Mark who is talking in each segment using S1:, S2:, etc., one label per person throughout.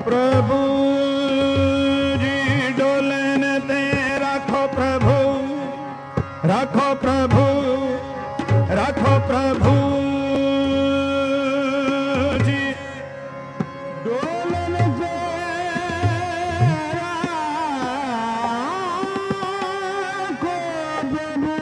S1: प्रभु जी Dolan ते रखो प्रभु, रखो प्रभु, रखो प्रभु जी डोलन ते रखो प्रभु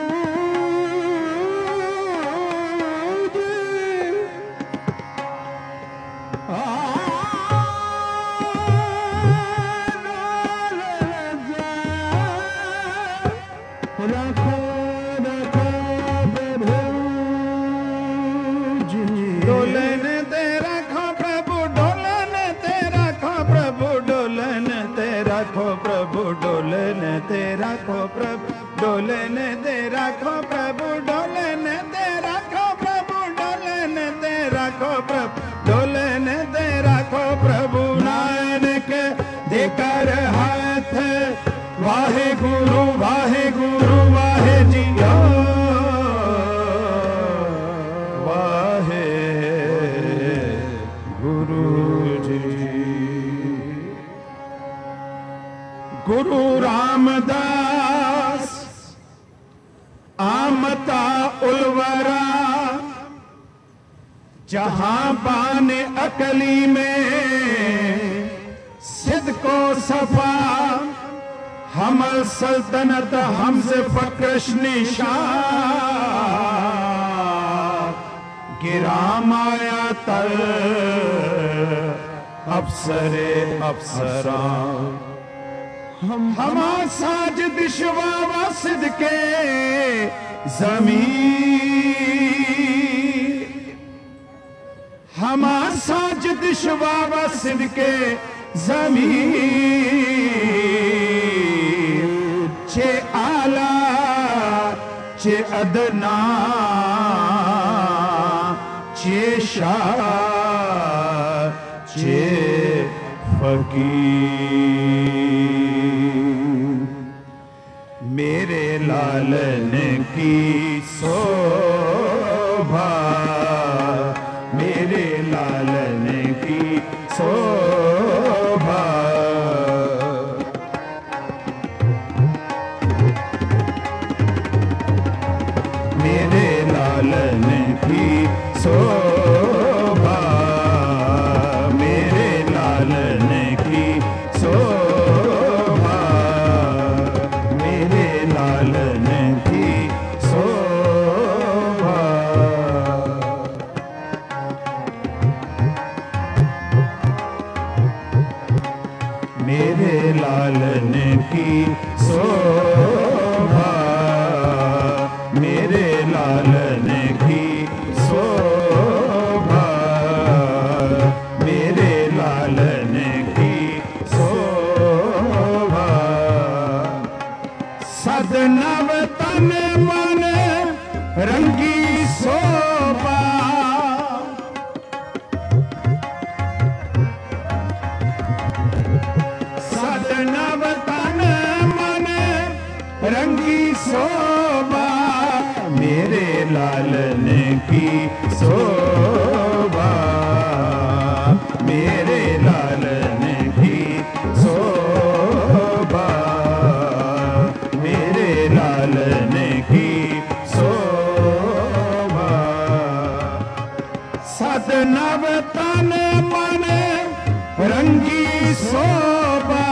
S1: जी। डोलन ते रखो प्रभु, डोलन ते रखो प्रभु, डोलन ते रखो प्रभु, डोलन ते रखो प्रभु, डोलन ते रखो प्रभु, डोलन ते रखो प्रभु, डोलन ते रखो प्रभु, डोलन ते रखो प्रभु। नानक दे कर हाथ वाहे गुरु, वाहे गुरु, वाहे जियो, वाहे गुरु जी। गुरु रामदास आमता उलवरा, जहां बाने अकली में सिद्ध को सफा, हम सल्तनत हमसे फक्रश निशान, गिरा माया तल अफसरे अफसरा। हम साज दिशवा वासिद के जमीन, हम साज दिशवा वासिद के जमीन, चे आला चे अदना चे शाह चे फकीर। मेरे लालन की शोभा, मेरे लालन की शोभा, मेरे लालन की शोभा, मेरे लालन की शोभा, मेरे लालन की शोभा। मेरे लालन की शोभा, मेरे लालन की शोभा, मेरे लालन की शोभा। सदनव तन मन रंगी शोभा, सदनव तन मन रंगी शोभा, मेरे लालन की शोभा, मेरे लालन की शोभा, मेरे लालन की शोभा। सदनव तन मन रंगी शोभा,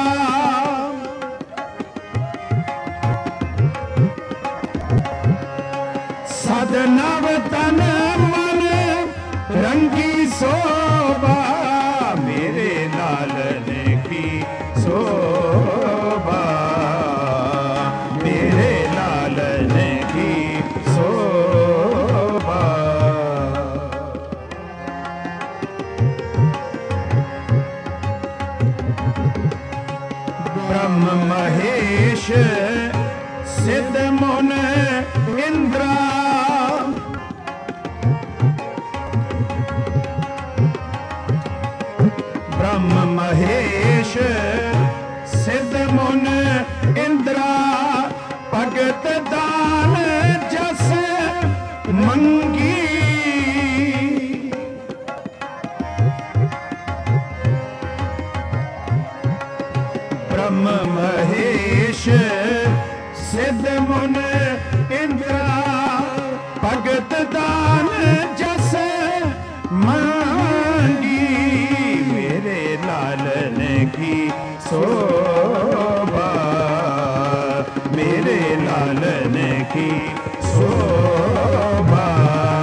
S1: सदनव तन मन रंगी शोभा, मेरे लालन की शोभा, मेरे लालन की शोभा। ब्रह्म महेश सिद्ध मुन इंद्रा, ब्रह्म महेश सिद्ध मुन इंद्रा, भगत दान जस मंगी, मुन इंद्रा भगत दान जस मांगी मेरे लालन की शोभा मेरे लालन की शोभा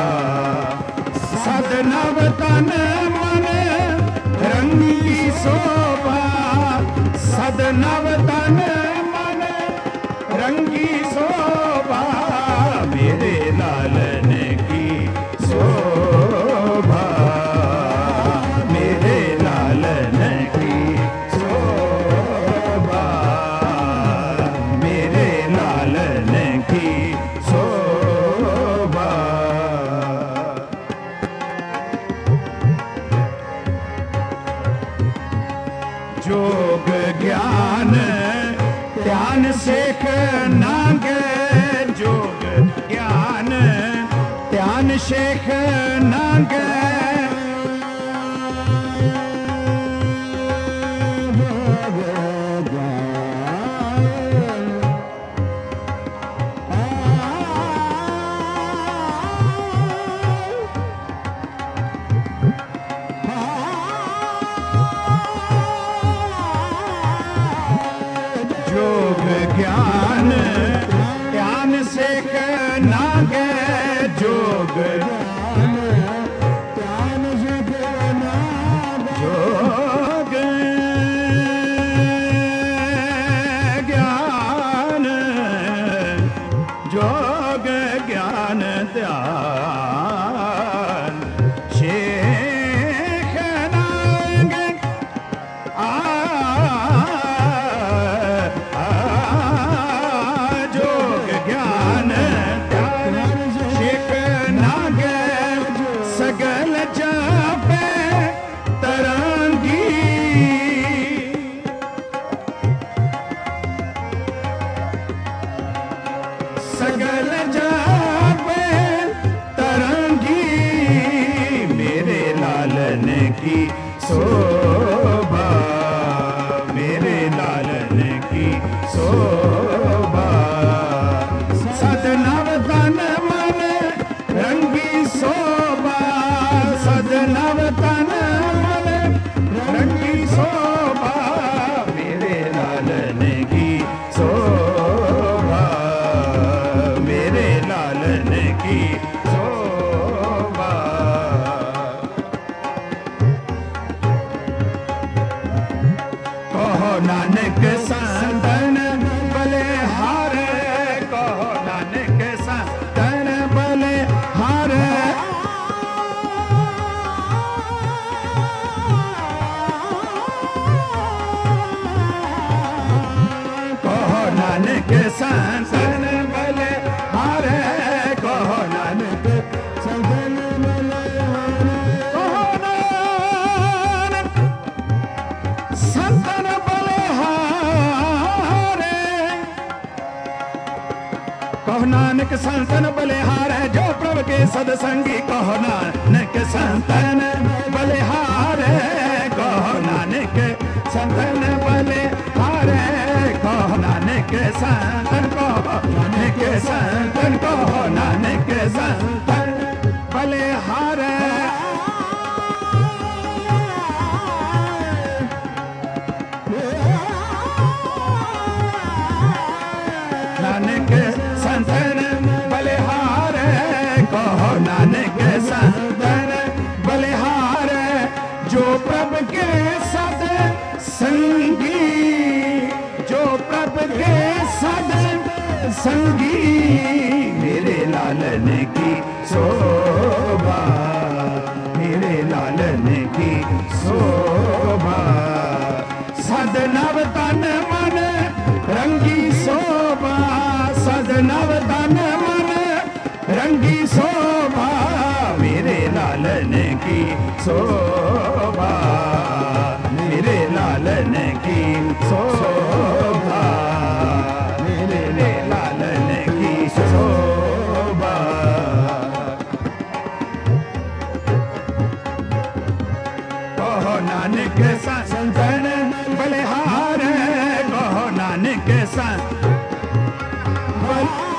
S1: सदनव तन मन रंगी शोभा सदनव तन मन रंगी शोभा मेरे लालन की शोभा मेरे लालन की शोभा मेरे लालन की शोभा जोग ज्ञान ध्यान शेख नागे जोग ज्ञान ध्यान शेख नागे जोग ज्ञान ध्यान शेख नागे जोग ध्यान शेख नागे जोग ज्ञान जोग ज्ञान ध्यान शेख नागे जोग ज्ञान ध्यान शेख नागे सगल जापे तरंगी सगल जापे तरंगी मेरे लालन की शोभा मेरे लालन की शोभा सदनव तन मन रंगी शोभा सदनव तन मन रंगी शोभा मेरे लालन की शोभा मेरे लालन की शोभा कहो नानक संतन बलिहारे कहो नानक संतन बलिहारे कहो नानक संतन बलिहारे कहो नानक संतन बलिहारे कहो नानक संतन बलिहारे कहो नानक संतन बलिहारे जो प्रभु के सदसंगी कहो नानक संतन बलिहारे कहो नानक संतन बलिहारे कहो नानक संतन कहो नानक संतन कहो नानक संतन बलिहारे नानक संतन बलिहारे कहो नानक संतन बलिहारे जो प्रभु के सद संगी जो प्रभु के सद संगी मेरे लालन की शोभा मेरे लालन की शोभा सदनव तन मन रंगी शोभा सदनव तन मन रंगी शोभा मेरे लालन की शोभा मेरे लालन की शोभा मेरे लालन की शोभा कहो नानक संतन बलिहारे कहो नानक संतन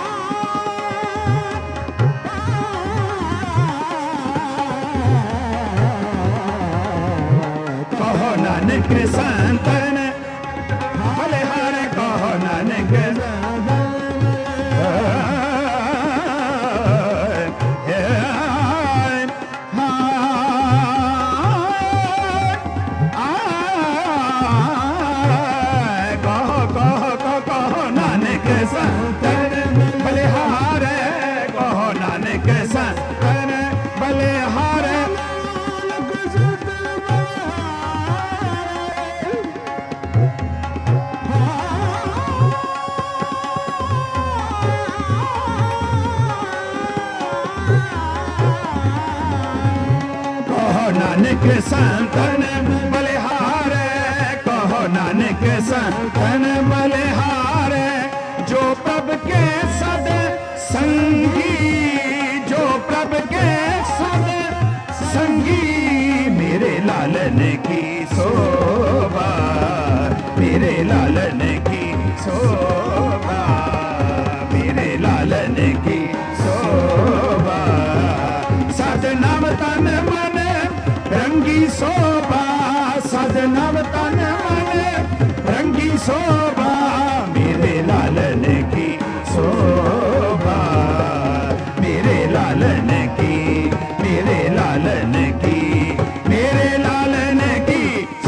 S1: नानक संतन बलिहारे, कहो नानक संतन बलिहारे। जो प्रभ के सद संगी, जो प्रभ के सद संगी, मेरे लालन की शोभा, मेरे लालन की शोभा, मेरे लालन की शोभा। सदनव तन मन रंगी शोभा, सदनव तन मन रंगी शोभा, मेरे लालन की शोभा, मेरे लालन की, मेरे लालन की, मेरे लालन की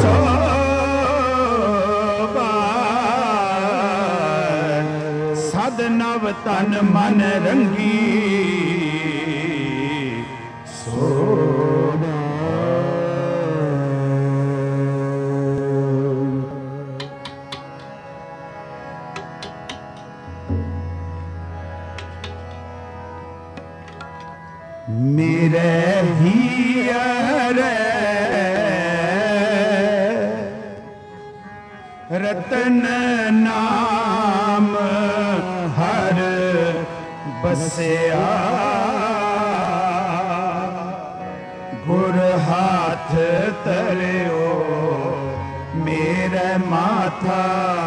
S1: शोभा। सदनव तन मन रंगी शोभा। मेरे हियर रतन नाम हर बसिया, गुर हाथ तरियो मेरे माथा,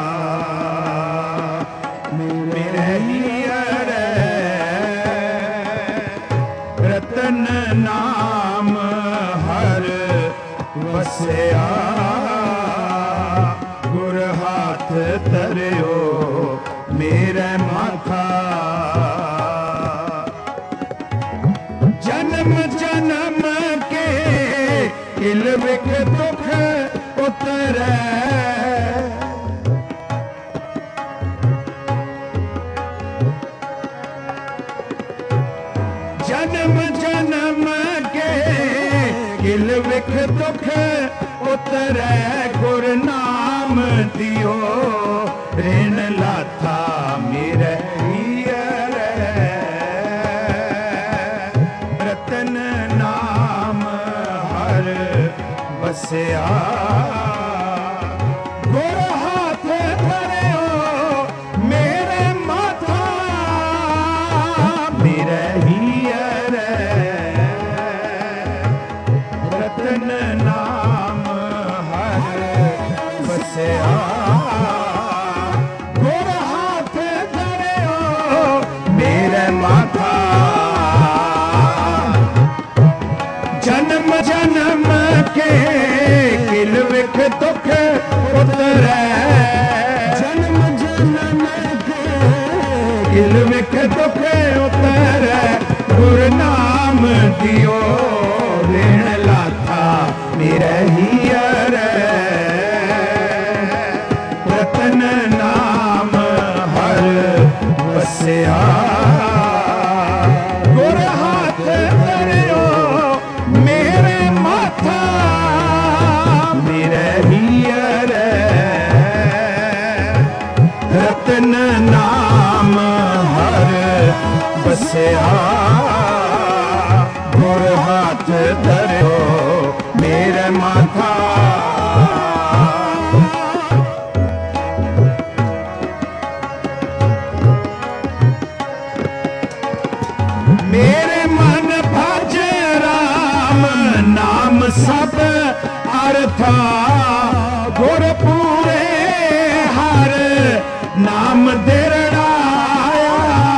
S1: मेरे हियर रतन नाम हर बसिया, गुर हाथ तरियो मेरे माथा। जन्म जन्म के किल विख दुख उतरे, जन्म जन्म के किल विख दुख उतरे, गुर नाम दियो ऋण लाथा मेरे हियर। रतन नाम हर बसिया, गुर हाथ धरियो मेरे माथा, मेरे हियर। रतन नाम हर बसिया, गुर हाथ धरियो मेरे माथा। जन्म जन्म के किल विख दुख उतरे, जन्म जन्म के किल विख दुख उतरे, गुर नाम दियो ऋण लाथा मेरे हियर। रतन नाम हर बसिया, गुर हाथ धरियो मेरे माथा, मेरे हियर। रतन नाम हर बसिया, गुर हाथ धरियो मेरे माथा। मेरे मन भज राम नाम सब अर्था, गुर पूरे हर नाम दिरड़ाया।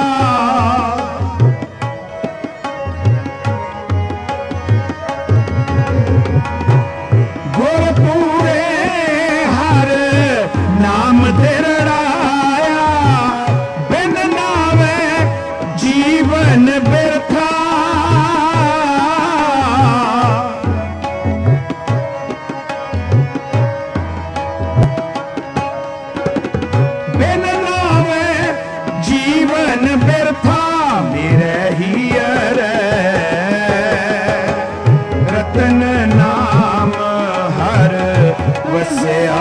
S1: गुर पूरे हर नाम दिरड़ाया, बिन नावे जीवन बिरथा। बिन नावे जीवन बिरथा, मेरे हियर। रतन नाम हर बसिया,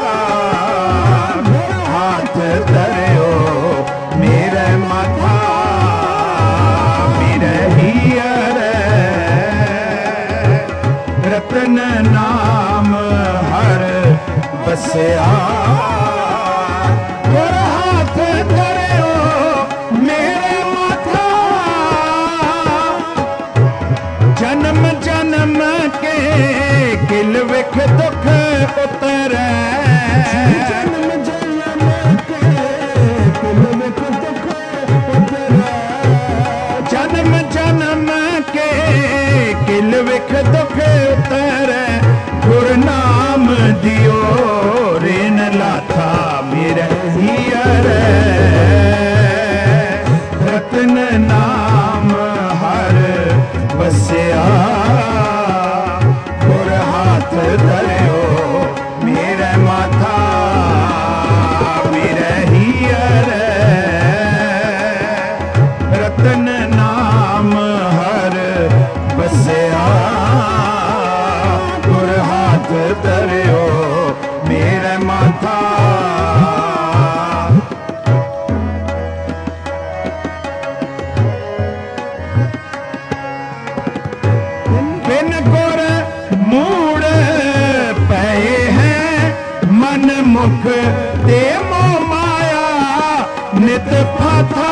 S1: हाथ धरियो मेरे माथा, मेरे हियर। रतन नाम हर बसया गुर हाथ धरियो मेरे माथा जन्म जन्म के किल विख दुख उतरै जन्म जन्म के किल विख दुख उतरै जन्म जन्म के किल विख दुख उतरै गुर नाम दियो रेन लाथा मेरे हियर रतन नाम हर बसया गुर हाथ धरियो मेरे माथा मेरे हियर रतन नाम हर बसया गुर हाथ धरियो मेरे माथा बिन गुर मूड़ पए हैं मन मुख ते मोह माया नित फाथा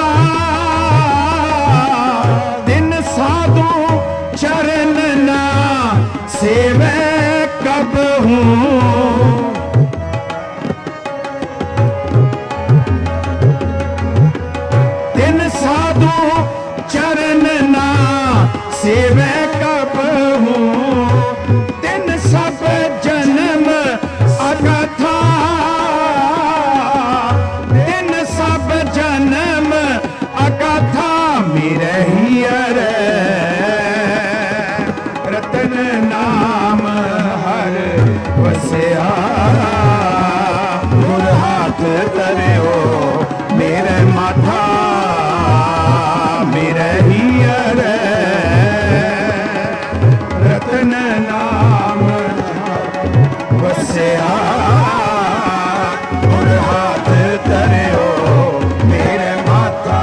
S1: दिन साधु चरण ना सेवे कब हूँ दिन साधु चरण ना सेवे कब हूँ दिन सब जन्म अकथा दिन सब जन्म अकथा मेरे हियर रतन नाम हर बसया गुर हाथ धरियो मेरे माथा मेरे हियर रतन नाम बसया गुर हाथ धरियो मेरे माथा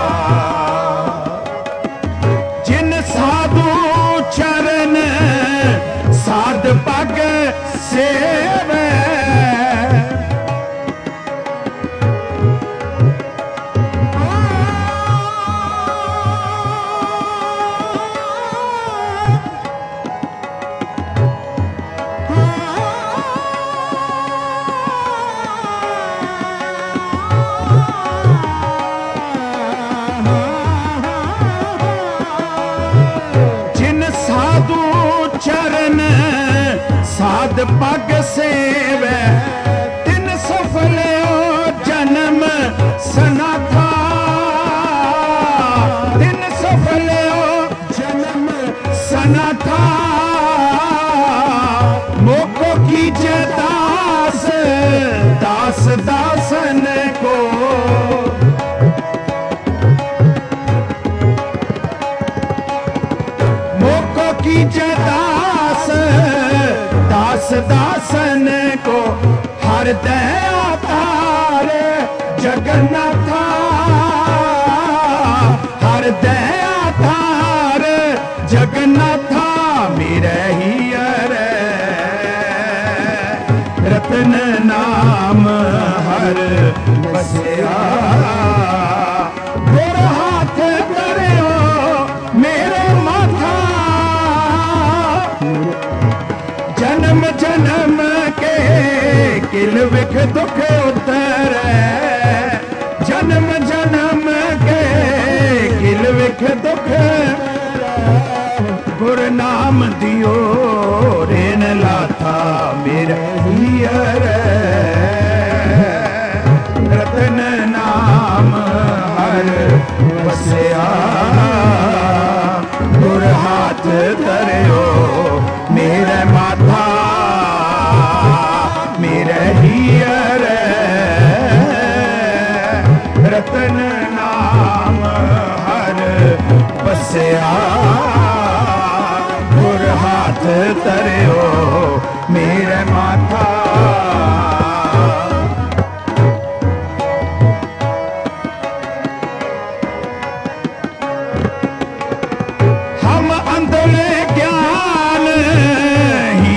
S1: जिन साधु चरण साध पग सेवे चरण साध पग सेवे तिन सफल जन्म सनाथा तिन सफल जन्म सनाथा मोको कीजे दास दास दासन को मोको कीजे दास दास दासन को हर दया तार जगन्नाथा हर दया तार जगन्नाथा मेरे हियर रतन नाम हर बसया गुर हाथ धरियो मेरे माथा जन्म जन्म के किल विख दुख उतरै जन्म जन्म के किल विख दुख गुर नाम दियो रेन लाथा मेरे हियर रतन नाम हर बसया गुर हाथ धरियो मेरे माथा मेरे हियर रतन नाम हर बसया गुर हाथ धरियो मेरे माथा हम अंधले ज्ञान ही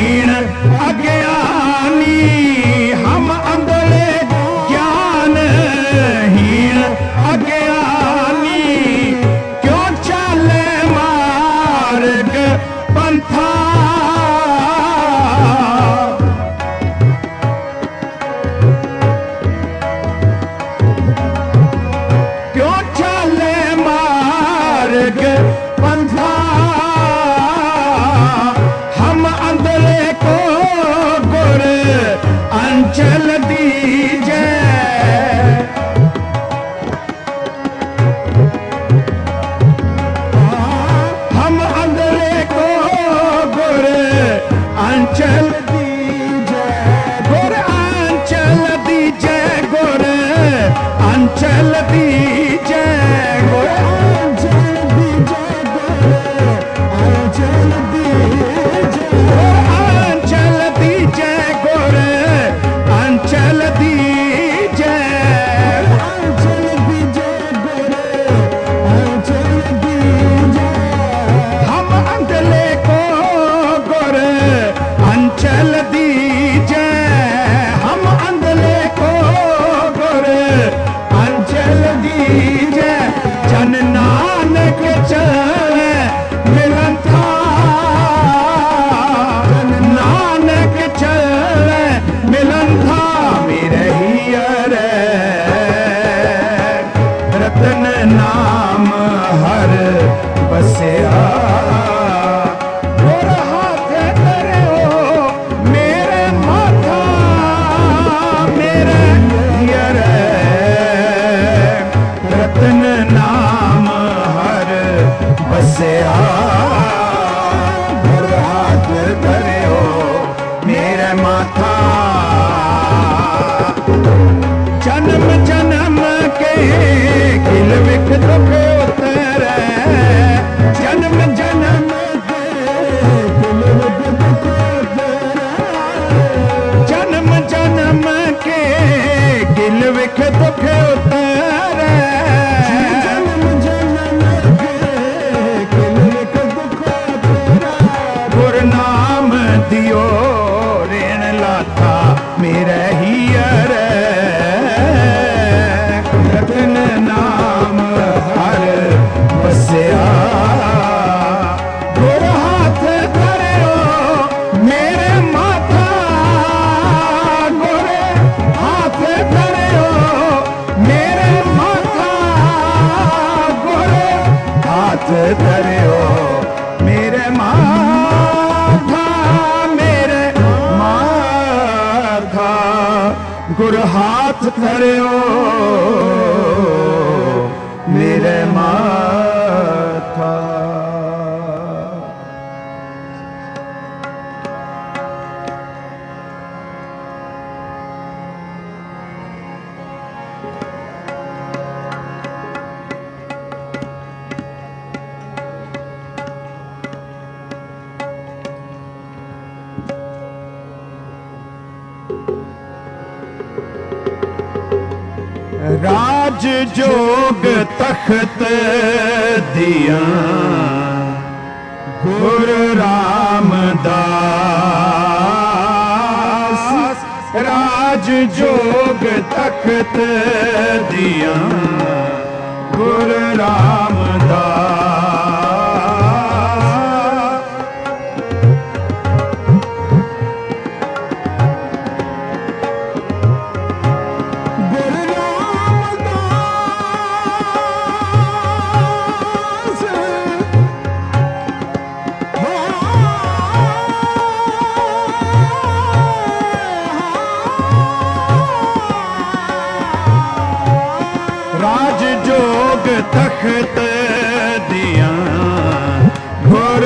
S1: अंचल दीजे गुर अंचल दीजे गुर अंचल दीजे गुर अंचल दीजे गुर अंचल दीजे हम अंधले को गुर अंचल दीजे हम अंधले को गुर अंचल दीजे जन नानक चले मिलन था नानक चले मिलन था मेरे हियर रतन नाम हर बसिया और हाथ करे हो मेरे माथा मेरे हियर रतन नाम हर बसिया और हाथ करे हो मेरे माथा जन्म जन्म के किल विख दुख उतरे जन्म जन्म के किल विख दुख उतरे जन्म जन्म के किल विख दुख उतरे जन्म जन्म के किल विख दुख उतरे गुर नाम दियो रेण लाथा मेरे हियर रतन नाम हर बसिया गुर हाथ धरो मेरे माथा गुर हाथ धरो मेरे माथा गुर हाथ धरो मेरे माथा मेरे माथा गुर हाथ धरो मेरे माथा राज जोग तख्त दिया गुर रामदास राज जोग तख्त दिया गुर रामदास राज जोग तख्त दिया गुर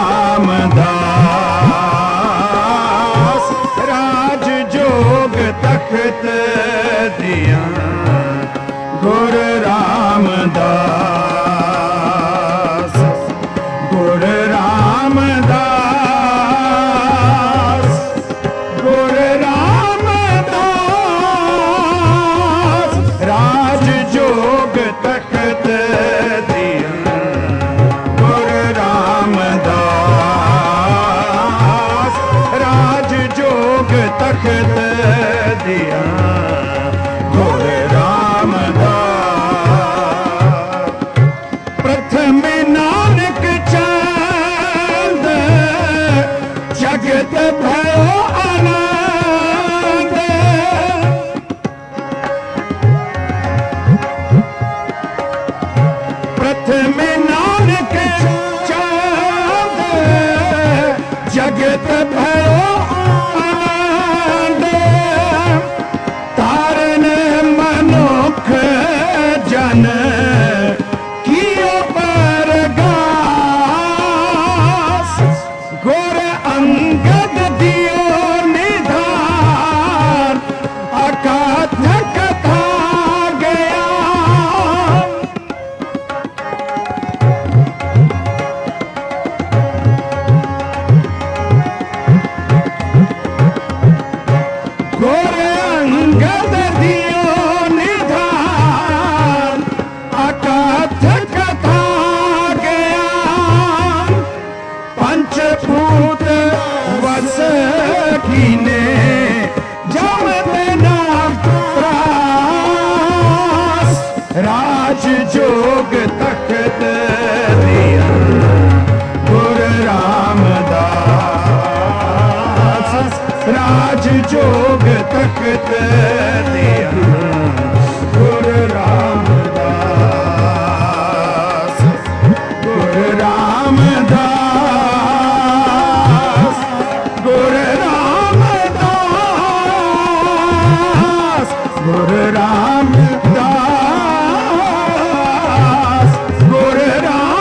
S1: रामदास राज जोग तख्त दिया गुर रामदास गुर रामदास गुर रामदास राज जोग तख्त दिया गुर रामदास राज जोग तख्त दिया गुर रामदास प्रथम नानक चंद जगत भयो आनंद प्रथम नानक चंद जगत भयो आनंद तारन मनुख जन कियो परगास गुर अंगद कीने जमते ना त्रास, राज जोग तख्त दिया गुरु रामदास, राज जोग तख्त दिया गुरु रामदास, गुरु रामदास, गुरु रामदास, गुरु रामदास, गुरु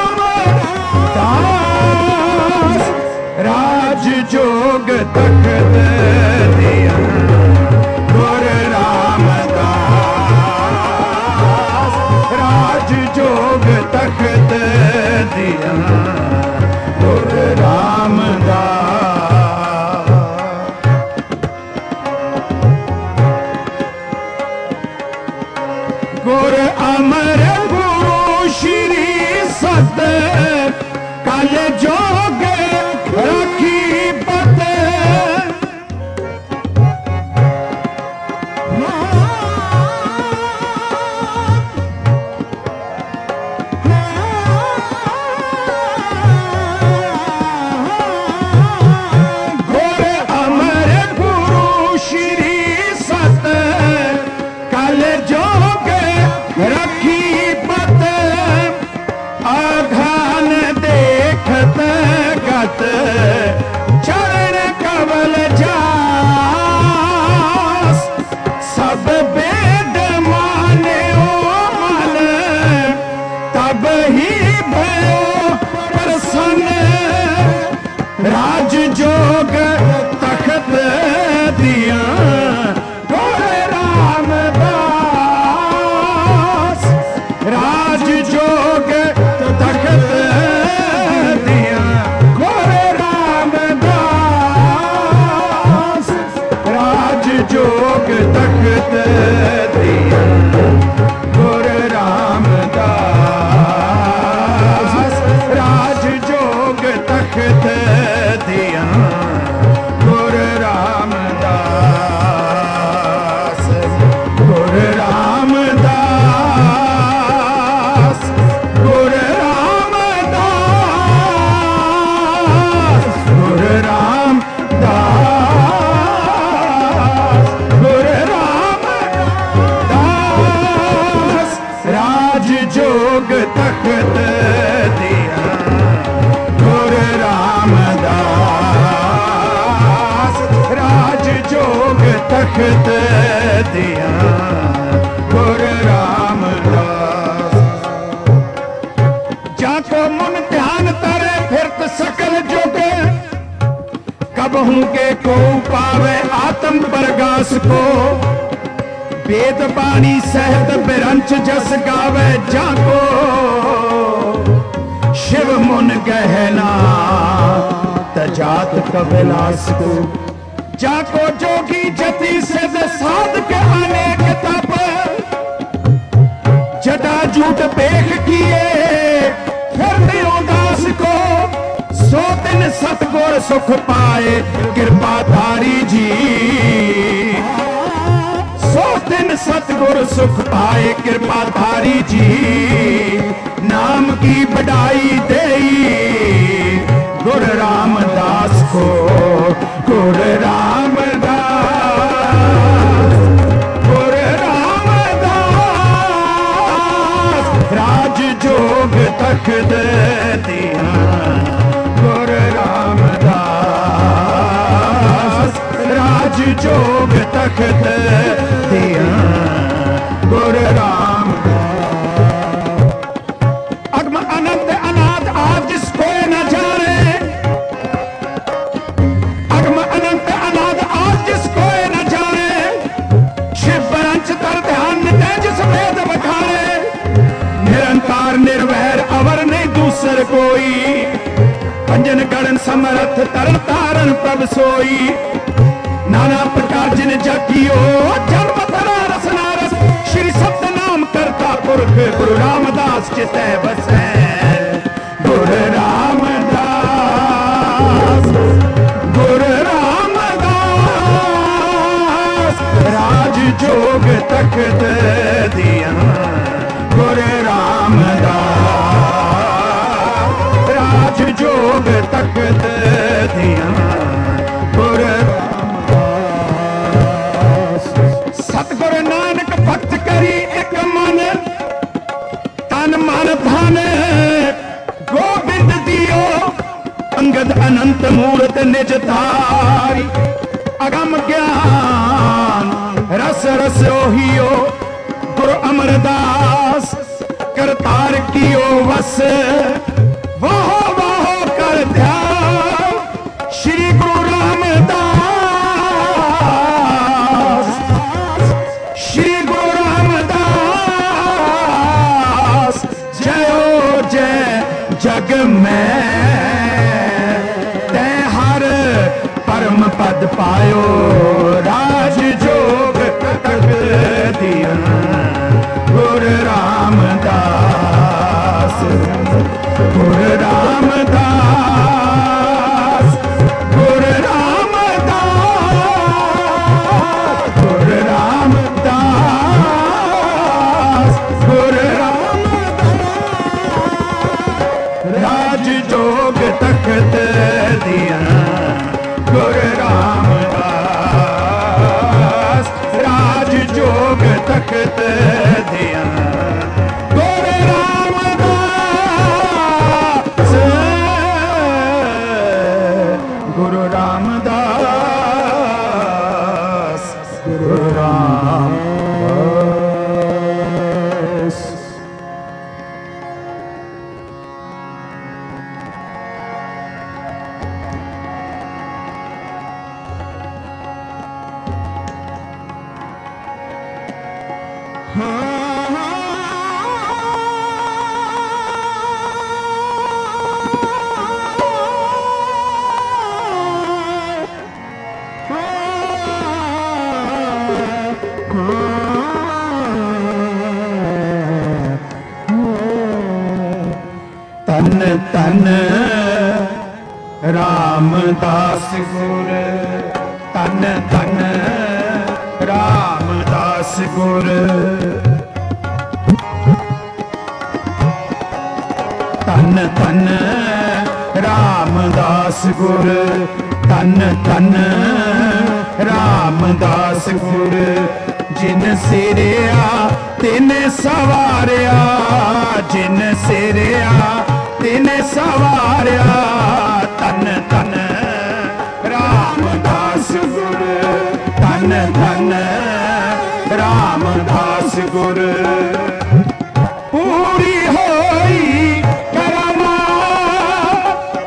S1: रामदास, राज जोग तख्त दिया गुरु रामदास, राज जोग तख्त दिया गुरु रामदास। गुरु अमर गुरु श्री सत कल जोग रखी पत, गुरु अमर गुरु श्री सत कल जोग रखी पत, आघान देखत गत चरण कवल जास, सब वेद माने ओ मन तब ही भयो प्रसन्न, राज जोग तख्त दिया गुरु रामदास, राज जोग तख्त दिया गुरु रामदास, राज जोग तख्त दिया गुरु रामदास, राज जोग तख्त दिया गुरु रामदास, गुरु रामदास, गुरु रामदास, गुरु रामदास, गुरु रामदास, राज जोग तख्त दिया गुरु रामदास, राज जोग तख्त दिया गुरु रामदास। जाको मन ध्यान तरे फिरत सकल जोगे, कबहू के को पावे आत्म प्रगास को, वेद बाणी सहत बिरंच जस गावे जाको, शिव मुन गहना तजात कबिलास को, जाको जोगी जति सिद्ध साध के अनेक तप, जटा झूठ बेख किए फिर उदास को, सो दिन सतगुर सुख पाए कृपा धारी जी, सो दिन सतगुर सुख पाए कृपा धारी जी, नाम की बढ़ाई देई गुरु रामदास को, गुरु रामदास, गुरु रामदास, राज जोग तख्त दिया गुरु रामदास, राज जोग तख्त दिया गुरु रामदास। अगम अनंत अनाद आप जिसको न जाने, अगम अनंत अनाद आप जिसको न जाने, शिव बरंच तर ध्यान तेजस वेद बखाने, निरंकार निर्वैर अवर नहीं दूसर कोई, पंजन गणन समर्थ तरन तारण प्रभ सोई, नाना प्रकार जिन जाकियो जन्म तरा रसना रस, श्री सप्त नाम करता पुरख गुरु रामदास चितै बसै, गुरु रामदास, गुरु रामदास, जोग तख्त दिया गुरु रामदास, राज जोग तख्त दिया गुरु रामदास। सतगुरु नानक भक्त करी एक मन, तन मन धन गोबिंद दियो, अंगद अनंत मूरत निज धारी, अगम ज्ञान रस रस ओहियो गुरु अमरदास, करतार कियो वस वाह वाह कर ध्यान श्री गुरु रामदास, श्री गुरु रामदास। जयो जय जग में तै हर परम पद पायो, राज जोग तख्त दिया गुरु रामदास, गुरु रामदास, गुरु रामदास, गुरु रामदास, गुरु रामदास। राज जोग तख्त दिया गुरु रामदास, राज जोग तख्त दिया गुरु रामदास, गुरु रामदास, गुरु रामदास। तन तन रामदास गुर, तन तन रामदास गुर, तन तन रामदास गुर, तन तन रामदास गुर। जिन सिरिया तिन सवारिया, जिन सिरिया तिन सवारिया, तन तन रामदास गुर, तन तन रामदास गुर। पूरी होई करामात,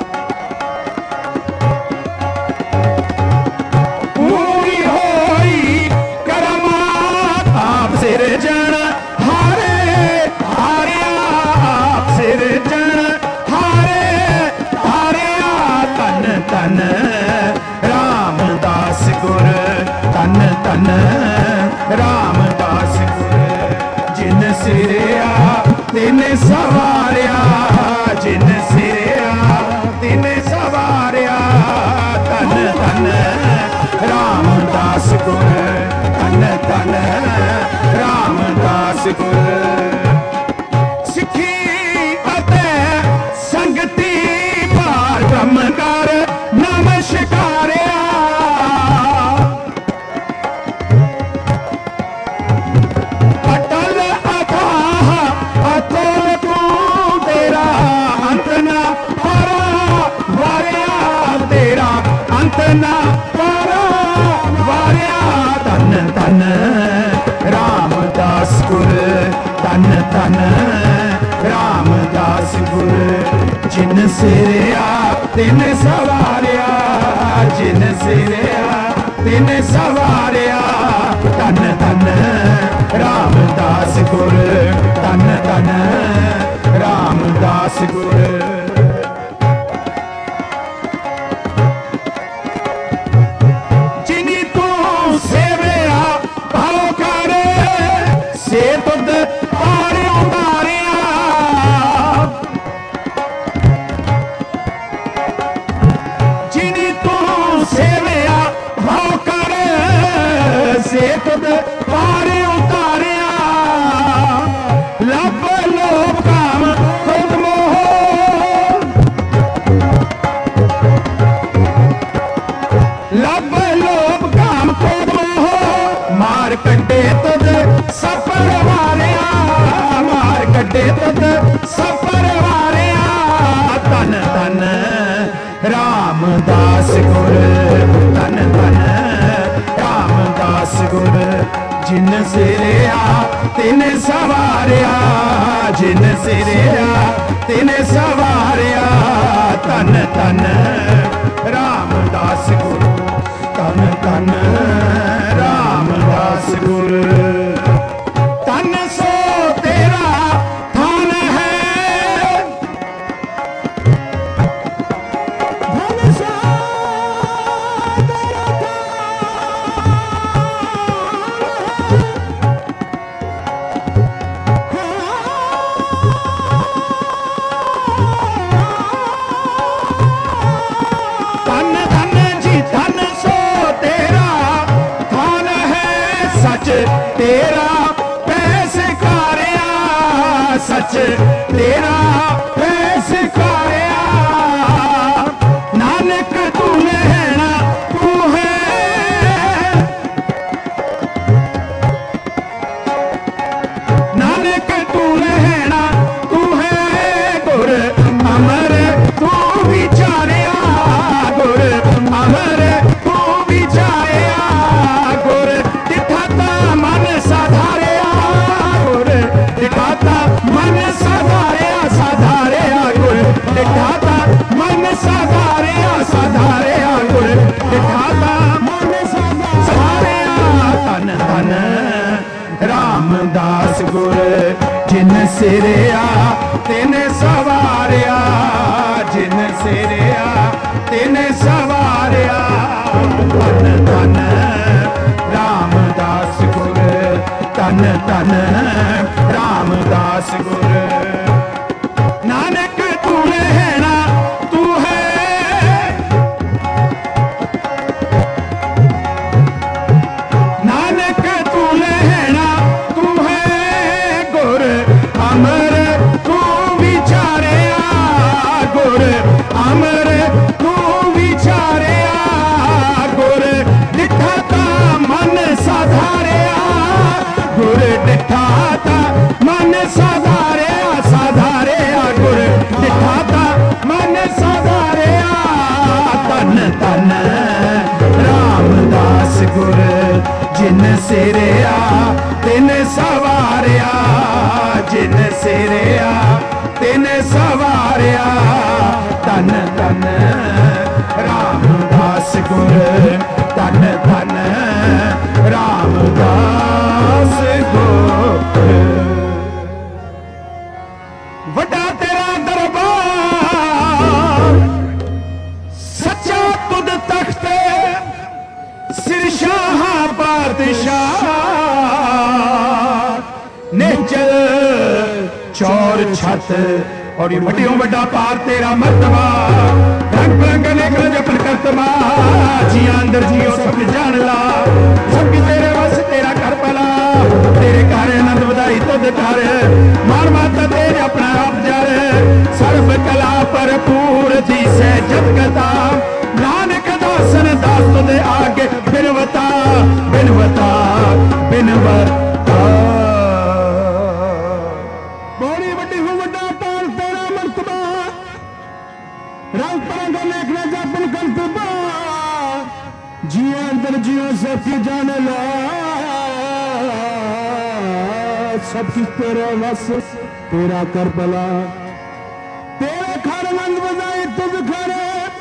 S1: पूरी होई करामात, आप सिरजन हारे हारिया, आप सिरजन हारे हारिया, तन तन रामदास गुर, तन तन रामदास गुर। जिन सिरिया तिन सवारिया, जिन सिरिया तिन सवारिया, तन तन रामदास गुर, तन तन रामदास गुर। सिखी अते संगति पार ब्रह्म कर नमस्कारिया, अटल अथाह अतुल तू तेरा अंत न परा वारिया, तेरा अंत न परा वारिया, तन तन रामदास गुर, तन तन रामदास गुर। जिन सिरिया तिन सवारिया, जिन सिरिया तिन सवारिया, तन तन रामदास गुर, तन तन रामदास गुर। जिनी तू सेवया भाव करे, से तुद पारे उतारिया, जिनी तू सेवया भाव करे, से तुद पारे उतारिया लब लोभ काम क्रोध मोह लब लोभ काम क्रोध मोह मार कटे तुद सफर वारिया मार कटे तुद सफर वारिया तन तन रामदास गुर तन तन रामदास गुर जिन सिरिया तिन सवारिया जिन सिरिया तिन सवारिया तन तन रामदास गुर तन तन रामदास गुर तन सो तेरा थान है धन सो तेरा थान धन जी धन सो तेरा थान है सच तेरा पैसे कारिया सच तेरा पैसे कारिया नानक तू लहना तू है नानक तू लहना तू है गुर अमर तू विचारिया गुर अमर तू विचारिया गुर दिखाता मन साधारिया गुर दिखाता मन साधारिया साधारिया गुर दिखाता मन साधारिया साधारिया गुर दिखाता मन साधारिया तन तन रामदास गुर जिन सिरिया तिन सवारिया जिन सिरिया तिन सवारिया तन तन रामदास गुर तन तन रामदास गुर नानक तू लहना तू है नानक तू लहना तू है गुर अमर तू विचारिया गुर अमर तू विचारिया गुर दिखाता मन साधारिया गुर दिखाता मन साधारिया साधारिया गुर दिखाता मन साधारिया तन तन रामदास गुर जिन सिरिया तिन सवारिया जिन सिरिया तिन सवारिया तन तन रामदास गुर तन तन रामदास गुर वड्डा तेरा दरबार सच्चा तुद तख्त सिर शाह बादशाह निचल चौर छत और वड्डियों वड्डा पार तेरा मर्तबा रंग बिरंग अनेक जपन करतबा जिया अंदर जियो सब जान ला सब तेरे वस तेरा कर पला तेरे घर आनंद वधाई तुद कर मान माता तेरे अपना आप जर सर्व कला भरपूर जी से जत कथा नानक दासन दास तुद आगे बिनवता बिनवता बिनवता बड़ी वड्डी हो वड्डा पार तेरा मर्तबा रंग बिरंग अनेक जपन करतबा जिया अंदर जियो सबकी जान ला सब कुछ तेरा वस तेरा कर भला तेरे घर आनंद बजाई तुझ घर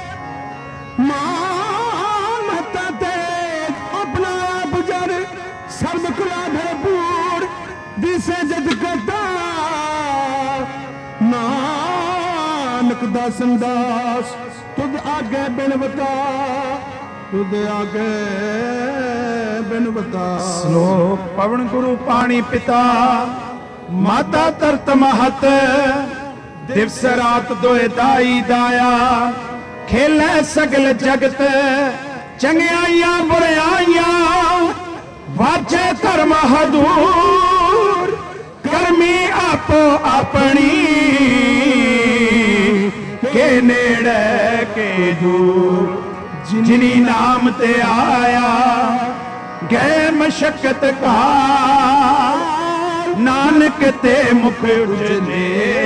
S1: मान महता ते अपना आप जर सर्व कला भरपूर दिसे जग करता नानक दासन दास तुझ आगे बिनवता तुझ आगे बिनवता श्लोक पवन गुरु पानी पिता माता तरत महत दिवस रात दोए दाई दाया खेले सगल जगत चंगियाइयां बुराइयां वाजे धर्म हदूर करमी आपो अपनी के नेड़े के दूर जिनी नाम ते आया गए मशक्कत का नानक ते मुख उजले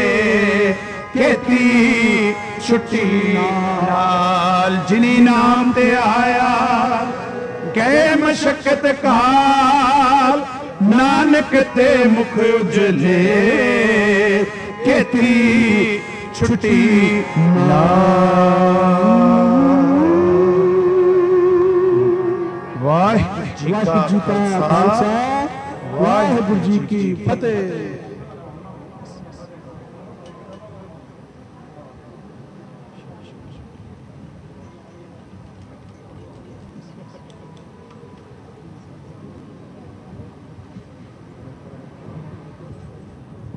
S1: केती छुट्टी नाल जिनी नाम ते आया गए मशक्कत काल नानक ते मुख उजले केती छुट्टी वाहिगुरू जी का खालसा वाहिगुरू जी की फतेह।